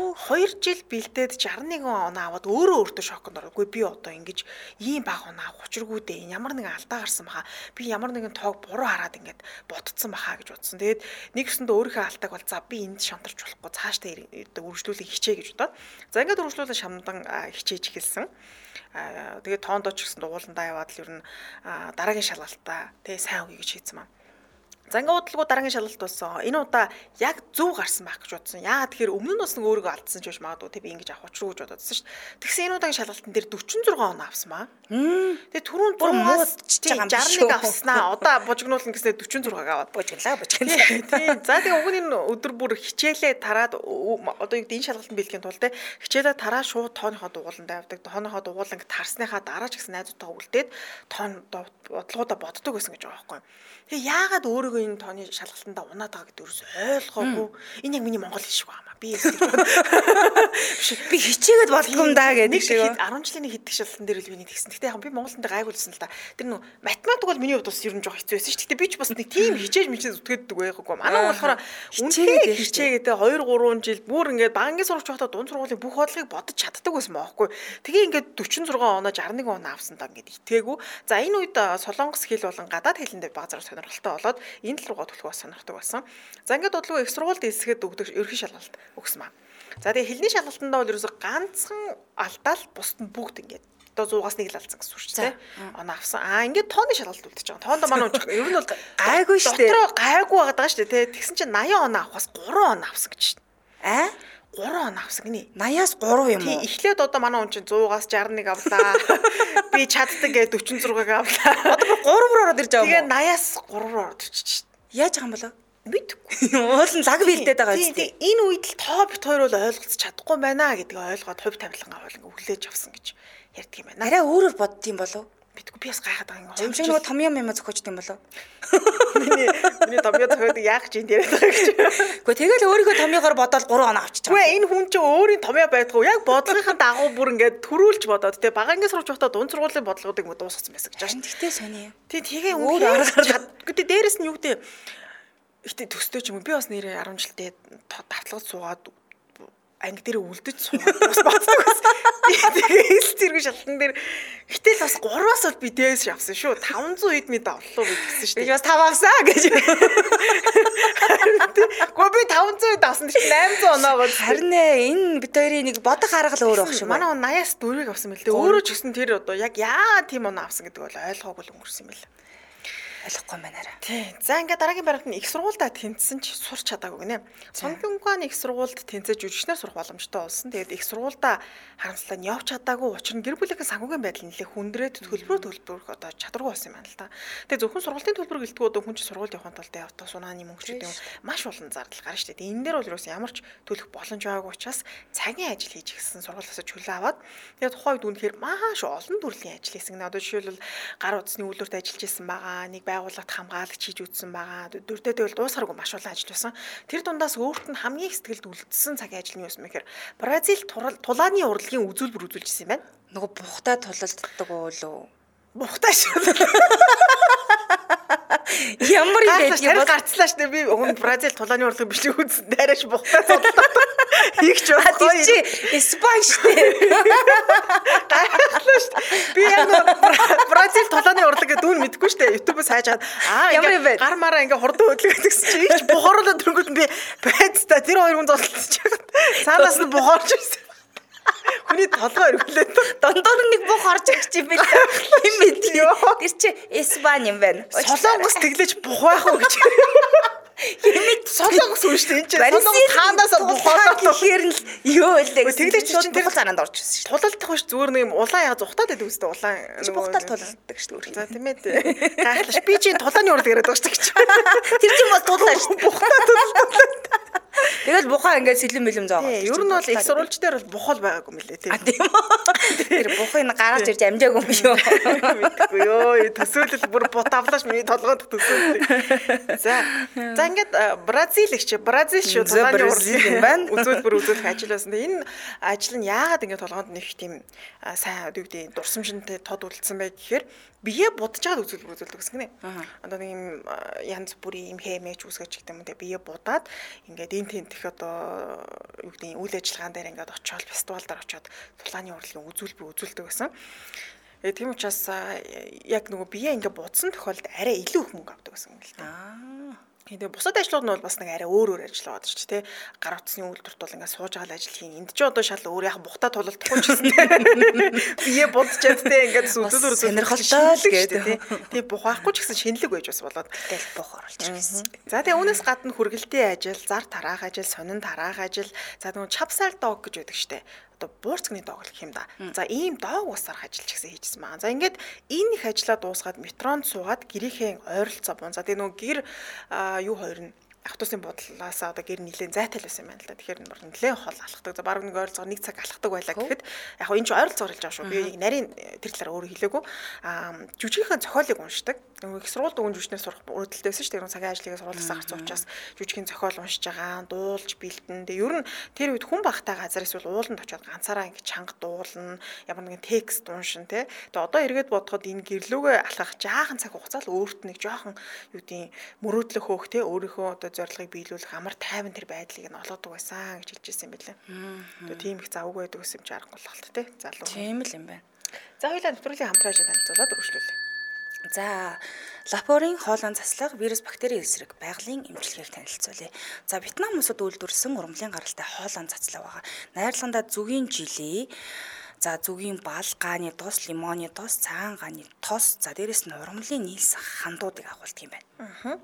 2 жил бэлдээд 61 он аваад өөртөө шоконд оров. Үгүй би одоо ингэж ийм баг он авах учиргүй дээ. Ямар нэгэн алдаа гарсан баха. Би ямар нэгэн тоог буруу хараад ингэж ботцсон баха гэж бодсон. Тэгээд нэг гэсэндээ өөрийнхөө алдааг бол за би энд шантарч болохгүй цаашдаа үргэлжлүүлэх хичээ гэж бодоод. За ингээд үргэлжлүүлэн шамдан хичээж эхэлсэн. Тэгээд тоондоо ч гэсэн дугууландаа яваад л ер нь дараагийн шалгалтаа тэгээ сайн үгүй гэж хийцэн маань. За ингээд удалгүй дараагийн шалгалт болсон. Энэ удаа яг зөв гарсан байх гэж бодсон. Яагаад тэгэхээр өмнө нь бас нэг өөрийгөө алдсан ч биш магадгүй те би ингэж авах учруу гэж бододсон шүү дээ. Тэгсэн энэ удаагийн шалгалтын дээр 46 он авсан маа. Тэгээ түрүүн 61 авснаа. Одоо бужигнуулна гэснээр 46-г аваад бужиглаа. Тийм. За тэгээ уг нь энэ өдөр бүр хичээлээ тараад одоо юу гэдэг энэ шалгалтын бэлгийн тулд те хичээлээ тараа шууд тооныхоо дугууланд авдаг. Тооныхоо дугууланг тарсныхаа дараа ч гэсэн найзуудтайгаа үлдээд тоон бодлогоодоо боддог байсан гэж байгаа байхгүй. Тэгээ яагаад өөрийгөө энэ тооны шалгалтанда унаад байгаа гэдэг юус ойлгоогүй. Энэ яг миний монгол хэл шиг байна. Би хичээгээд болдгоо юм даа гэдэг шиг. 10 жилийн хэддэг шалгалтын дээр л миний тэгсэн. Гэтэ яг би Монголд гайгуулсан л да. Тэр нөө математик бол миний хувьд бас ер нь жоох хэцүү байсан шүү. Гэтэ би ч бас нэг тийм хичээж зүтгээддэг байгагүй. Манай болохоор үнэхээр хичээгээд 2 3 жил бүр ингээд багангийн сурагч байхдаа дунд сургуулийн бүх бодлогыг бодож чаддаг байсан байхгүй. Тэгээ ингээд 46 оноо 61 он авсан даа ингээд итгээгүй. За энэ үед солонгос хэл болон гадаад хэлэндээ баг зэрэг сонирхолтой болоод энэ тал руугаа төлөхөө сонирхдаг байсан. За ингээд бодлого их сургуульд эсгээд өгдөг ерхий шалгалт өгсөн маа. За тэгээ хэлний шалгалтандаа бол ерөөсө ганцхан алдаал бусд нь бүгд ингээд одоо 100-аас 1 л алдсан гэсэн үг шүү дээ. Оноо авсан. Ингээд тооны шалгалт үлдэж байгаа. Тоондоо манай унж ер нь бол гайгүй шүү дээ. Дотроо гайгүй байгаа даа шүү дээ. Тэгсэн чинь 80 оноо авахаас 3 оноо авсан гэж шүү дээ. 3 оноо авсан гинэ. 80-аас 3 юм уу? Тий, эхлээд одоо манай хүн чинь 100-аас 61 авлаа. Би чаддаг гэ 46-г авлаа. Одоо 3 руу ороод ирж байгаа юм уу? Тэгээ 80-аас 3 руу ороод ирчих чинь. Яаж байгаа юм болоо? Мэдгүй. Уул нь лаг бэлдээд байгаа юм тий. Энэ үед л тоо бит хоёр бол ойлголцож чадахгүй байна гэдгийг ойлгоод хувь тавилангаа бол өглөөж авсан гэж ярьдаг юм байна. Арай өөрөөр бодд юм болов? Мэдгүй би бас гайхаад байгаа юм. Жимшиг нөгөө томьёо юм зохиожд юм болов? Миний томьёо зохиод яах гэж энэ яриад байгаа гэж. Гэхдээ тэгэл өөрийнхөө томьёогоор бодоод 3 оноо авчиж байгаа. Үгүй энэ хүн чинь өөрийн томьёо байдгүй. Яг бодлогын дагуу бүр ингээд төрүүлж бодоод тэгээ багангийн сурч байхдаа дунд сургуулийн бодлогуудыг дуусгацсан байсан гэж байна. Тэгтээ сони. Тэгээ өөр аргаар. Гэтэ дээрэс нь юу гэдэг ихтэй төстэй ч юм уу би бас нэрээ 10 жилдээ давтлагад суугаад анги дээр үлдэж суугаад бас бацдаг байсан. Тэгээ ил зэрэг шалтан дээр гэтэл бас 3-аас бол би дээс авсан шүү. 500 хэд мэд авлаа гэсэн шүү дээ. Би бас 5 авсан гэж. Гэхдээ би 500 авсан чинь 800 оноо гоо. Харин энэ бид хоёрын нэг бодох арга л өөр байх шүү. Манай 80-аас 4-ыг авсан мэл дээ. Өөрөө ч гэсэн тэр одоо яг яа тийм оноо авсан гэдэг бол ойлгоогүй л өнгөрсөн юм байна. Ойлгохгүй юм байна. Тий. За ингээд дараагийн баримт нь их сургуультай тэнцсэн ч сурч чадаагүй гинэ. Сонгон ухааны их сургуульд тэнцэж жүжигчнэр сурах боломжтой болсон. Тэгээд их сургуультай харамслаа нь явж чадаагүй учир нь гэр бүлийнхээ санхүүгийн байдал нэлээд хүндрээд төлбөрөөр одоо чадваргүй болсон юм байна л да. Тэгээд зөвхөн сургуулийн төлбөр гэлтгүү одоо хүн чинь сургууль явахын тулд авто сунааны мөнгөчүүд юм маш олон зардал гарна шүү дээ. Энэ дээр бол ерөөс ямар ч төлөх боломж байгаагүй учраас цагийн ажил хийж гисэн сургуулиасаа чөлөө аваад тэгээд тухайн үед үнэхээр маш олон төрлийн ажил хийсэн гэнэ. Одоо жишээлбэл гар утасны үйлдвэрт ажиллаж исэн байгаа, нэг байгууллагт хамгаалагч хийж үзсэн байгаа. Дөрөвдөө бол дуусгаргүй маш олон ажил байсан. Тэр дундаас өөрт нь хамгийн сэтгэлд үлдсэн цагийн ажил нь юу юм бэ гэхээр Бразил тулааны урлагийн үзүүлбэр үзүүлж ирсэн юм байна. Нөгөө бухтай тулалддаг уу? Бухтай шүү. Ямар юм бэ? Тэр гарцлаа шүү дээ. Би Бразил тулааны урлагийн бичлэг үзсэн. Дайраш бухтай тулалддаг. Хийх ч байхгүй. Тэр чи Испани шүү дээ. Гайхалтай шүү дээ. Би яг Бразил тулааны урлаг гэдэг дүүн мэдэхгүй шүү дээ. YouTube-ээс хайж хаад ингээ гар мараа ингээ хурдан хөдлөг гэсэн чи их ч бухаруулаад дөнгөд би байц та тэр хоёр хүн золтолч чагаад цаанаас нь бухаарч ирсэн. Хүний толгой өргөлээд дондоо нэг бух орж ирэх юм байна. Юм мэдлээ. Тэр чи Испани юм байна. Солонгос тэглэж бух байх уу гэж. Хэмэд солонгос үү шүү дээ. Энэ солонгос таанаас бухаад гэхээр л юу вэ? Тэглэж чинь тэр санаанд орж ирсэн шүү. Тулалдах биш зүгээр нэг юм улаан яа зүхтаад байдаг үстэй улаан. Бухтал тулалддаг шүү дээ. За тийм ээ. Гайхалш би чинь тулааны урд яриад байгаа шүү гэж. Тэр чинь бол тулаа шүү. Бухтаа тулалддаг. Тэгэл бухаа ингээд сэлэм мэлэм заагаа. Ер нь бол их сурвалж дээр бол бухал байгаагүй мөлий тийм. Тийм үү. Тэр бухыг гараад ирж амжаагүй юм шүү. Мэдгүй ёо. Төсөөлөл бүр бутавлаш миний толгойд төсөөлөл. За ингээд Бразил шүү тулааны урлаг юм байна. Үзүүлбэр үзүүлэх ажил байсан. Энэ ажил нь яагаад ингээд толгойд нэг тийм сайн юу гэдэг дурсамжинтай тод үлдсэн бай гэхээр бие будаж чад үзүүлбэр үзүүлдэг гэсэн гинэ. Одоо нэг юм янз бүрийн юм хэмээч үсгэж гэдэг юм те бие будаад ингээд энэ тентх одоо юу гэдэг үйл ажиллагаан дээр ингээд очиод фестивал дээр очиод тулааны урлагийн үзүүлбэр үзүүлдэг гэсэн. Тийм учраас яг нөгөө бие ингээд будсан тохиолдолд арай илүү их мөнгө авдаг гэсэн юм л та. Тэгээ бусад ажлууд нь бол бас нэг арай өөр ажиллаад ч тий гар утасны үйлдвэрт бол ингээд сууж байгаа ажил хийн. Энд ч одоо шал өөр яг бухтаа тулалдахгүй ч гэсэн бие будчаад тий ингээд сүлдөлөөр сонирхолтой л гэдэг тий бухаахгүй ч гэсэн шинэлэг байж бас болоод тэгэл бух оруулж ирсэн. За тэгээ үүнээс гадна хүргэлтийн ажил, зар тараах ажил, сонин тараах ажил, за нөгөө чапсал дог гэж байдаг штэ. Одоо буурцгны дог гэх юм да. За ийм дог усарах ажил ч гэсэн хийжсэн байгаа. За ингээд энэ их ажлаа дуусгаад метронд суугаад гэрийнхээ ойролцоо бун. За тэгээ нөгөө гэр юу хоёр нь автобусны бодлоос одоо гэр нилээн зайтай л байсан юм байна л да. Тэгэхээр нилээн хол алхдаг. За баг нэг ойролцоогоор 1 цаг алхдаг байлаа гэхэд яг хоо энэ ч ойролцоогоор хэлж байгаа шүү. Би нарийн тэр талаар өөрөө хэлээгүй. Жүжигийнхээ зохиолыг уншдаг. Нөгөө их сургууль дүгэн жүжигчнэр сурах өрөдөлтэй байсан шүү дээ. Цагийн ажлыг сургуулиасаа гарч уучаас жүжигийн зохиол уншиж байгаа, дуулж бэлдэн. Тэгээ ер нь тэр үед хүн багтай газар эсвэл ууланд очиод ганцаараа ингэ чанга дуулна, ямар нэгэн текст уншин тий. Тэгээ одоо эргээд бодоход энэ гэрлүүгээ алхах жаахан цаг хугацаа л өөрт нэг жоохон юу гэдэг мөрөөдлөх хөөх тий өөрийнхөө одоо зорилгыг биелүүлэх амар тайван тэр байдлыг нь олгодог байсан гэж хэлж ирсэн юм билээ. Тэгээ тийм их завгүй байдаг гэсэн юм чи аргагүй болт тий. Залуу. Тийм л юм байна. За хоёулаа нэвтрүүлгийн хамтран ажил танилцуулаад өргөжлүүлээ. За, лапорын хоолойн заслаг, вирус, бактери эсрэг байгалийн эмчилгээг танилцуулъя. За, Вьетнам улсад үйлдвэрлэсэн ургамлын гаралтай хоолойн цацлаг байгаа. Найрлагандаа зүгийн жилий, за зүгийн бал, гааны тос, лимоны тос, цагаан гааны тос, за дээрэс нь ургамлын нийлс хандуудыг агуулдаг юм байна.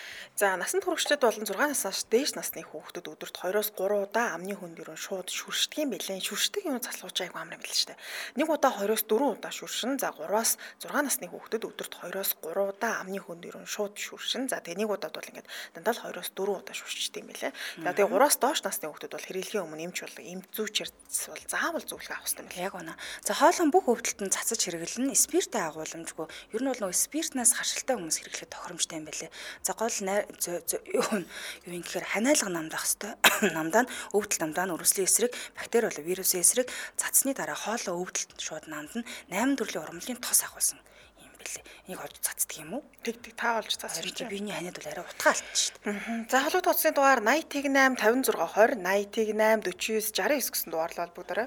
За насанд хүрэгчдэд болон 6 наснаас дээш насны хүүхдүүд өдөрт 2-3 удаа амны хөнд дөрөв шууд шүршдэг юм билээ. Шүршдэг юм заслууч айгу амар юм билээ шүү дээ. Нэг удаа 2-4 удаа шүршин. За 3-6 насны хүүхдүүд өдөрт 2-3 удаа амны хөнд дөрөв шууд шүршин. За тэгээ нэг удаад бол ингээд дандаа л 2-4 удаа шүршдэг юм билээ. За тэгээ 3-аас доош насны хүүхдүүд бол хэрэглэхийн өмнө эмч бол эмч зүүчээр бол заавал зөвлөгөө авах хэрэгтэй юм билээ. Яг үнэ. За хоолойн бүх өвдөлтөнд цацаж хэрэглэн спирттэй агуулмжгүй. Ер нь бол нөгөө спиртнаас хашилтай хүмүүс хэрэглэхэд тохиромжтой юм билээ. За гол юу юм гэхээр ханиалга намдах хэвээр намдаа нь өвдөлт намдаа нь өрөслийн эсрэг бактери болон вирусын эсрэг цацсны дараа хоолой өвдөлт шууд намд нь 8 төрлийн ургамлын тос агуулсан юм билээ. Энийг олж цацдаг юм уу? Тэг та олж цацж чинь биений ханиад бол арай утгаа алдчих шүү дээ. За холбоо тоцны дугаар 80-8 56 20 80-8 49 69 гэсэн дугаарлал бүгдээрээ.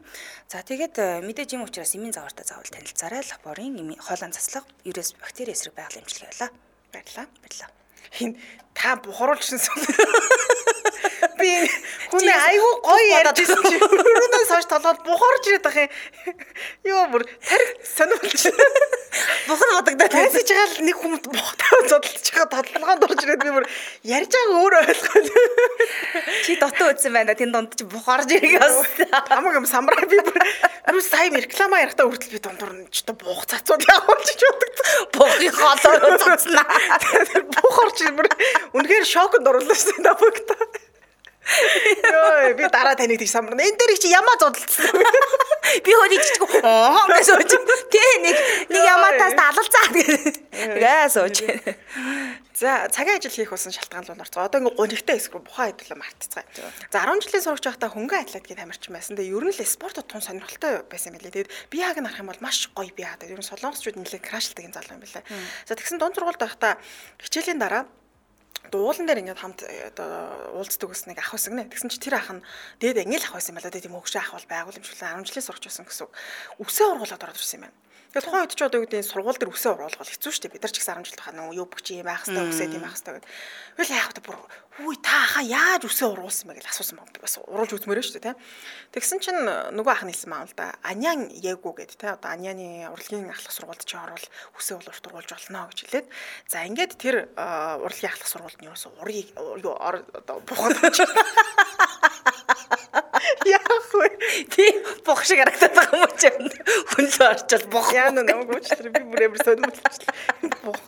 За тэгээд мэдээж юм учраас эмийн загвартай заавал танилцаарай. Лапорын хоолойн заслаг, вирус, бактери эсрэг байгалийн эмчилгээ байлаа. Баярлаа. Баярлаа. Хин та бухаруулчихсан. Би хүний айгүй гоё ярьжсэн чи өрөөнөөс хойш толгойд бухарж ирээд байгаа юм. Йоо бүр тарих сонирхолч. Бухан бодогдоод тайсаж байгаа л нэг хүмүүс бухтаа зодтолж байгаа толгойд орж ирээд би бүр ярьж байгаа өөрөө ойлгохгүй. Чи дотоо үзсэн байна. Тэн донд чи бухарж ирэх ёстой. Хамаг юм самраа би бүр сайн реклама ярихтаа хүртэл би дундуур нь ч буух цацууд явуулж бодогдсон. Бухын хоолоор цацнаа. Бухарч бүр үнэхээр шоконд оруулсан шүү дээ багта. Йоо би дараа таныг тийш самрна. Энэ дээр чи ямаа зодтолцсон. Би хөөж чичгүй. Гэж сууж. Тэ нэг ямаатаас алалцаад гээ сууж. За цагийн ажил хийх болсон шалтгаан руу орцоо. Одоо ингээ гонигтай эсрэг бухаа хэдүүлээ мартцгаая. За 10 жилийн сурагч байхдаа хөнгөн атлет гээд тамирчин байсан. Тэгээ ер нь л спортод тун сонирхолтой байсан юм билээ. Тэгээд би яг харах юм бол маш гоё би яагаад. Ер нь солонгосчууд нэлээд краштай юм залуу юм билээ. За тэгсэн дунд сургуульд байхдаа хичээлийн дараа дуулан дээр ингээд хамт уулздаг гэсэн нэг ах байсан гинэ. Тэгсэн чи тэр ах нь дээд англи ах байсан юм байна да. Тийм хөгшин ах бол байгууламжлал 10 жилийн сурагч байсан гэсэн. Үсээ ургуулад ороод ирсэн юм байна. Тэгээд тухайн үед ч одоо юу гэдэг нь сургууль дээр үсээ ургуулгал хэцүү шүү дээ. Бид нар ч гэсэн 10 жил тахаа юу бөгч юм байх хэвээр үсээ тийм байх хэвээр. Тэгэл яах вэ бүр үгүй та хаа яаж үсээ ургуулсан бэ гэж асуусан баг. Би бас ургуулж үзмээрээ шүү дээ, тийм. Тэгсэн чинь нөгөө ах нэлсэн маа л да. Анян ягу гэдэг тийм. Одоо аняны урлагийн ахлах сургуульд чи орвол үсээ ургуулж болно гэж хэлээд. За ингээд тэр урлагийн ахлах сургуульд нь юусэн урыг одоо бухад яах вэ? Тий бух шиг харагдаад байгаа юм чи. Хүн л орчол бух. Яа намайг уучлаарай. Би бүр амар сонирхолтой. Бух.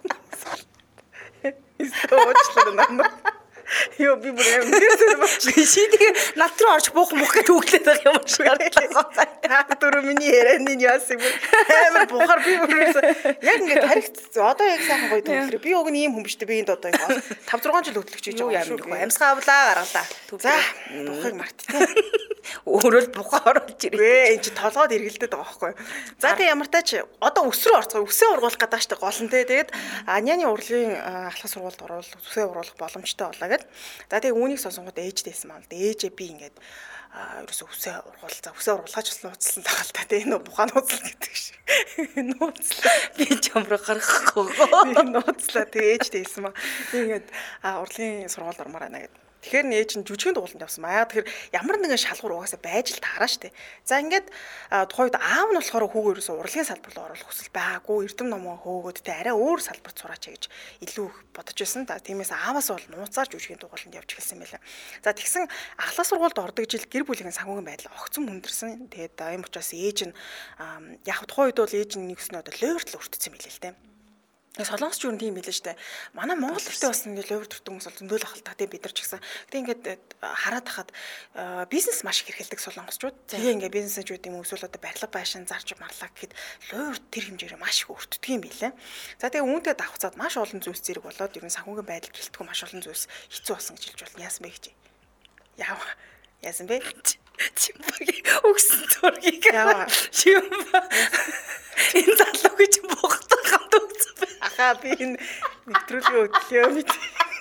Истоочлаа намайг. Йоо би бүр амар сонирхолтой. Шийдээ над руу орж буух мөх гэж хөглээд байгаа юм шиг харагдаа. Та дөрөв миний ярианы яас юм амар бухаар би бүр яг ингээд тарихт одоо яг сайхан гоё төгөлрөө би уг нь ийм хүн биш дээ би энд одоо 5 6 жил хөдлөгч хийж байгаа юм шүү. Амьсгаа авлаа гаргалаа. За бухыг март тий. Өөрөө л бухаа оруулж ирээ. Эн чи толгойд эргэлдээд байгаа байхгүй. За тэг ямар тач одоо өс рүү орцгоо өсөө ургуулах гэдэг штэ гол нь тэгээд аняны урлагийн ахлах сургуульд орвол өсөө ургуулах боломжтой болоо гэд. За тэг үүнийг сонсонгод ээжтэйсэн маа л ээжээ би ингээд ерөөсөө үсээ ургуулгаач нууцлсан байгаа л та тийм нөө бухаа нууцлал гэдэг шиг. Нууцлаа. Би чамруу гаргахгүй. Би нууцлаа тэгээ ээжтэйсэн маа. Би ингээд урлагийн сургуульд ормоор байна гэд. Тэгэхээр нээж нь жүжигэн дууланд явсан маа. Тэгэхээр ямар нэгэн шалгуур угаасаа байж л таараа штэ. За ингээд тухайд аав нь болохоор хүүгээ ерөөсөө урлагийн салбар руу оруулах хүсэл байгаагүй. Эрдэм номоо хөөгөөд тэ арай өөр салбарт сураач гэж илүү их бодож байсан. Тиймээс ааваас бол нууцаар жүжигэн дууланд явж эхэлсэн байлаа. За тэгсэн ахлах сургуульд ордог жил гэр бүлийн санхүүгийн байдал огцом хүндэрсэн. Тэгээд ийм учраас ээж нь яг тухайд бол ээж нь нэгснээ одоо лойрт л өртсөн байлээ л тэ. Солонгосч юу тийм билээ штэ. Манай Монгол төртөө бас ингээд лойр төртөн хүмүүс бол зөндөл ахал та тийм бид нар ч гэсэн. Гэтэ ингээд хараад хахад бизнес маш их хэрэгэлдэг солонгосчууд. Тэгээ ингээд бизнесчүүд юм эсвэл одоо барилга байшин зарж марлаа гэхэд лойр тэр хэмжээгээр маш их өртдөг юм билээ. За тэгээ үүнтэй давхцаад маш олон зүйлс зэрэг болоод ер нь санхүүгийн байдал гэлтгүй маш олон зүйлс хэцүү болсон гэж хэлж болно. Яасан бэ гэж. Яасан бэ? Чимбагийн өгсөн зургийг яа. Чимба. Энэ залуу гэж бохтой хамт өгсөн бэ. Ахаа би энэ нэвтрүүлгийн өдлөө мэд.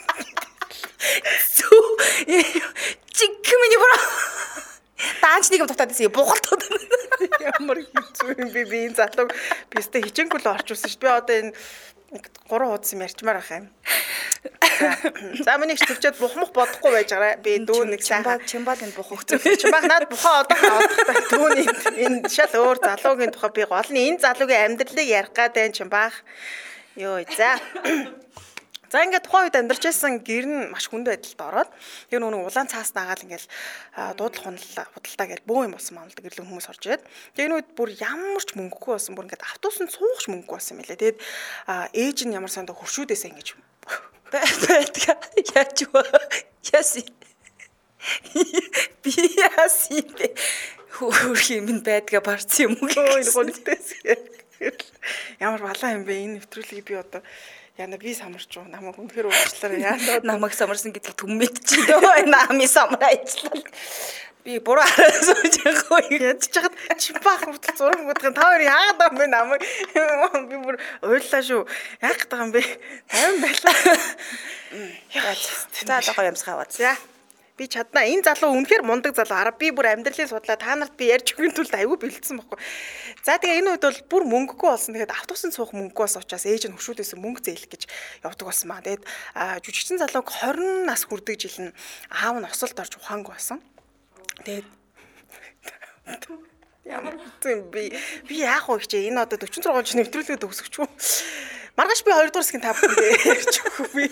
Зү. Чикмэний бора. Даанч нэг юм дутаад байсан бухалтууд. Ямар хэцүү юм бэ би энэ залууг бистэ хичээнгүл орчуулсан шүү. Би одоо энэ 3 хуудас юм ярьчмаар байх юм. За миний ч төвчөөд бухмах бодохгүй байж байгаа. Би дүү нэг сайхан чимбал энэ бух өгсөн. Чимбал наад бухаа одоо хаадтай дүүний энэ шал өөр залуугийн тухай би гол нь энэ залуугийн амьдралыг ярих гэдэг чимбах. Йоо за. За ингээд тухайн үед амьдарч байсан гэр нь маш хүнд байдалд ороод тэр нүг улаан цаас дагаал ингээд дуудлах худалдаа гэж бөө юм болсон маамлдаг гэрлэн хүмүүс орж ирээд тэр үед бүр ямар ч мөнгөгүй болсон бүр ингээд автобусанд суугч мөнгөгүй болсон юм лээ. Тэгээд ээж нь ямар сандаа хуршүүдээсээ ингэж байдгаа яаж вэ? Яси. Би яси. Хөрх юм байдгаа барсан юм уу? Энэ гонигтэйс. Ямар балаа юм бэ энэ нэвтрүүлгийг би одоо яна би самарч уу намайг үнэхээр уучлаарай яа намайг самарсан гэдгийг түн мэдчихээ дөө намын самраачлал би буруу хараад байгаа ядж чад чимбах хүртэл зураг муудахын та хоёр яагаад байгаа юм бэ намайг би бүр уйллаа шүү яах гэдэг юм бэ 50 байлаа за одоо гоё юмсгаа аваад за Би чаднаа. Энэ залуу үнэхээр мундаг залуу. Араа би бүр амьдралыг судлаа. Та нарт би ярьж өгөх тулд аягүй бэлдсэн байхгүй. За тэгээ энэ үед бол бүр мөнгөгүй болсон. Тэгээд автобусын суух мөнгөгүй болсон учраас ээж нь хөшүүлээс мөнгө зээлэх гэж явдаг болсон маа. Тэгээд жүжигчин залууг 20 нас хүрдэг жил нь аав нь осолд орж ухаангүй байсан. Тэгээд ямар хэцүү би яах вэ гэж энэ одоо 46 жил нэвтрүүлгээд өгсөч үү. Маргааш би 2 дугаар хэсгийн та бүхэнд ярьж өгөх би.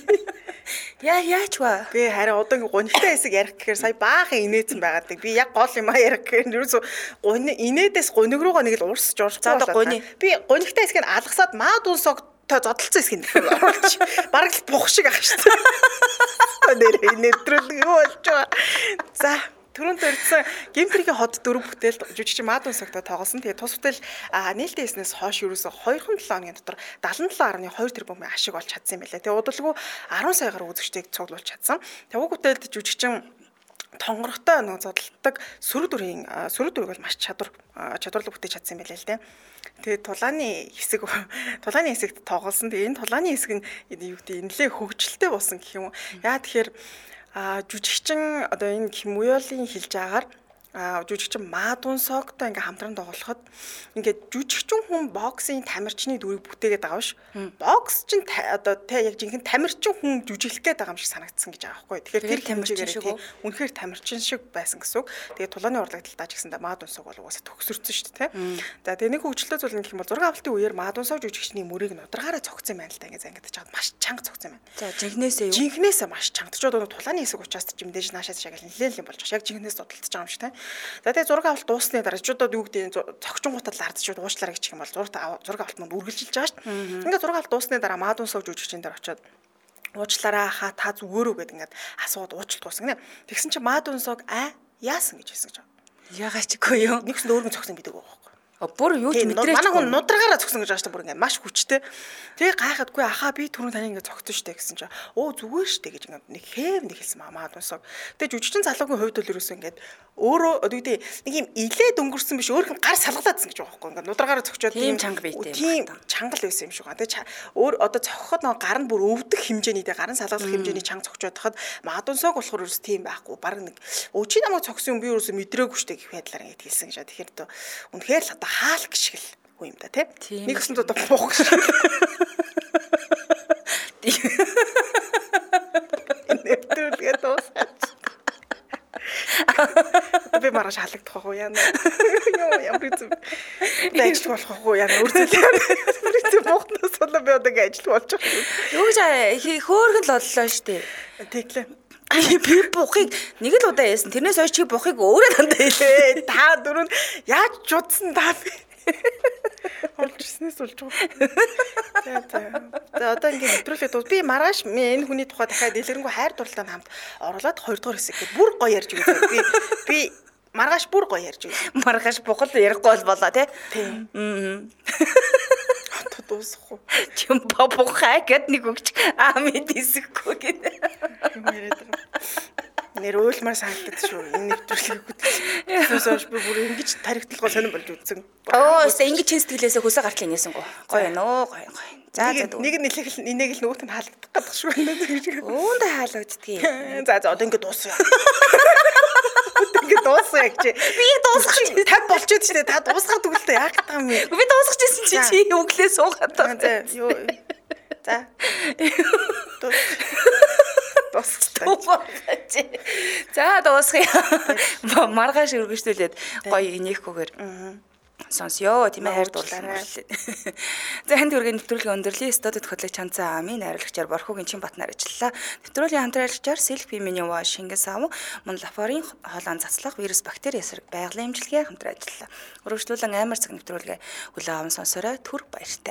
Яач вэ? Би харин одоо гонигтай хэсэг ярих гэхээр сая баахан инээсэн байгаад. Би яг гол юм ярих гэхээр ерөөсө инээдээс гоник руугаа нэг л урсж орж байгаа. Би гонигтай хэсгийг алгасаад маа дүнсог зодолцсон хэсгийг оруулж бараг л бух шиг ах шүү дээ. Нэр нэвтрүүлэг юу болж байгаа. За түрүүнд өрдсөн Гимпригийн хот 4 бүтээл жүжигчин Мадун согтоо тоглосон. Тэгээ тус бүтээл нээлттэй хийснээс хойш ерөөсө 2-7 хоногийн дотор 77.2 тэрбумын ашиг олж чадсан юм байна. Тэгээ удалгүй 10 саягаар үзэгчдийг цуглуулж чадсан. Тэгээ уг бүтээлд жүжигчин тонгорхтой нэг зодтолдог сөрөг дүрийг бол маш чадварлаг бүтээж чадсан юм байна л дээ. Тэгээ тулааны хэсэгт тоглосон. Тэгээ энэ тулааны хэсэг нь юу гэдэг нэлээ хөгжилтэй болсон гэх юм уу. Яа тэгэхээр жүжигчин одоо энэ Кимуёлын хэлж байгаагаар жүжигчин Мадун Согтой ингээ хамтран тоглоход ингээ жүжигчин хүн боксын тамирчны дүрийг бүтээгээд байгаа ш. Бокс чинь одоо яг жинхэнэ тамирчин хүн жүжиглэх гээд байгаа юм шиг санагдсан гэж байгаа байхгүй. Тэгэхээр тэр тамирчин шиг үнэхээр тамирчин шиг байсан гэсэн үг. Тэгээ тулааны урлагталтаа ч гэсэндээ Мадун Сог бол угаасаа төгсөрсөн шүү дээ, тэ. За тэгээ нэг хөгжлөлтөө зүйл гэх юм бол зураг авалтын үеэр Мадун Сог жүжигчний мөрийг нудрагаараа цогцсон байна л да ингээ зангидаж байгаа маш чанга цогцсон байна. За жинхнээсээ юу? Жинхнээсээ маш чанга. Ч одоо тулааны хэсэг учраас ч юм дэж наашаас шагал нэлээд юм болж байгаа. Яг жинхнээс дуталтж байгаа юм шиг тэ. За тэгээ зураг авалт дуусны дараа чудод юу гэдэг цогчон гутал ардчууд уучлаарай гэх юм бол зураг авалт манд үргэлжилж байгаа шүү дээ. Ингээд зураг авалт дуусны дараа Мадун Сог жүжигчин дээр очиод уучлаарай хаа та зүгөөрөө гэд ингээд асууд уучлалт гуйсан гэнэ. Тэгсэн чинь Мадун Сог яасан гэж хэлсэн гэж байна. Яагаачихгүй юу? Нэгсэн өөргөн цогсон бидэг байхгүй. Бүр юу ч мэдрээч. Манай хүн нудрагаараа цогсон гэж байгаа шүү дээ. Бүр ингээд маш хүчтэй. Тэгээ гайхадгүй ахаа би түрүүн таны ингээд цогцсон шүү дээ гэсэн чинь зүгээр шүү дээ гэж ингээд нэг хээв нэг хэлсэн Мадун Сог. Тэгээ жүжигчин залуугийн хувьд бол ерөөсөө ингээд өөрөө үгдээ нэг юм илээд өнгөрсөн биш өөрийнх нь гар салгалаадсан гэж байгаа байхгүй. Ингээд нудрагаараа цогчоод тийм чанга бийтэй. Тийм чангал байсан юм шиг байна. Тэгээ өөр одоо цогхоход нэг гар нь бүр өвдөх хэмжээний гарын салгалах хэмжээний чанга цогчоод хахад Мадун Сог болохоор ерөөс тийм байхгүй. Бараг нэг чи намайг цогсон юм би ерөөсөө мэдрээгүй шүү дээ гэх байдлаар ингээд хэлсэн гэж. Тэгэхээр одоо үнэхээр л одоо хаалт шиг л үе юм да тийм. Нэгсэн одоо буух шиг. Нэвтрүүлгээ дуусаач. Би маргааш халагдах уу яана. Йоо ямар зүг. Ажил болох уу яана үргэлжлээ. Би буухнаас болоо би одоо ажил болж байгаа. Юу гэж хөөргөн л боллоо штэ. Тэглээ. Би бухыг нэг л удаа яасан. Тэрнээс хойш чи бухыг өөрөө дандаа хэлээ. Та дөрөв яаж чудсан та би. Олжснээс болж байгаа. За одоо ингээд нэвтрүүлээ дуу. Би маргааш энэ хүний тухай дахиад дэлгэрэнгүй хайр дурлалтай хамт оруулаад 2 дугаар хэсэг гээд бүр гоё ярьж өгье. Би маргааш бүр гоё ярьж өгье. Маргааш бухал ярихгүй болоо тий. Одоо дуусахгүй. Чим бухаа гэд нэг өгч мэд хэсэггүй гэдэг. Юм яриад байгаа. Нэр уйлмаар санагддаг шүү. Энэ нэвтрүүлгийг үзсэн. Би бүр ингэж тархиталгаа сонирн болж үзсэн. Ингэж чин сэтгэлээсээ хөсөө гартлын нээсэнгүү. Гоё нөө гоё. За нэг нь нэлээх энийг л нөгөөт нь хаалгадах гэдэг шүү. Үүндээ хаалгаддгийг. За одоо ингэ дууссан. Ингэ дууссан яг чи. Би дуусгах чи тав болчиход штэ. Та дуусгах төгөлтэй яах гэдэг юм бэ? Би дуусгах гэсэн чи өглөө суугаад байна. За юу. За. За дуусгая. Маргааш өргөжлүүлээд гоё инеехгүйгээр сонсё тийм ээ хайр дуулаарай. За ханд хүрген нэвтрүүлгийн өндөрлөлийн студид хөтлөгч Чанцаа Амийн найруулагчаар Борхогийн Чинбатнаар ажиллалаа. Нэвтрүүлгийн хамтраалагчаар Селфи Минева Шингэн Сав мөн лабораторийн хоолойн цацлах вирус бактери эсрэг байгалийн эмчилгээ хамтран ажиллалаа. Өргөжлүүлэн амар цаг нэвтрүүлгээ хүлээн аван сонсорой. Түр баяртай.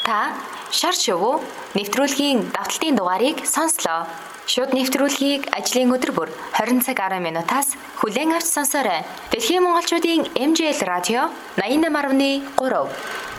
Та шар шувуу нэвтрүүлгийн давталтын дугаарыг сонслоо. Шууд нэвтрүүлгийг ажлын өдөр бүр 20 цаг 10 минутаас хүлээн авч сонсоорой. Дэлхийн монголчуудын MJL радио 88.3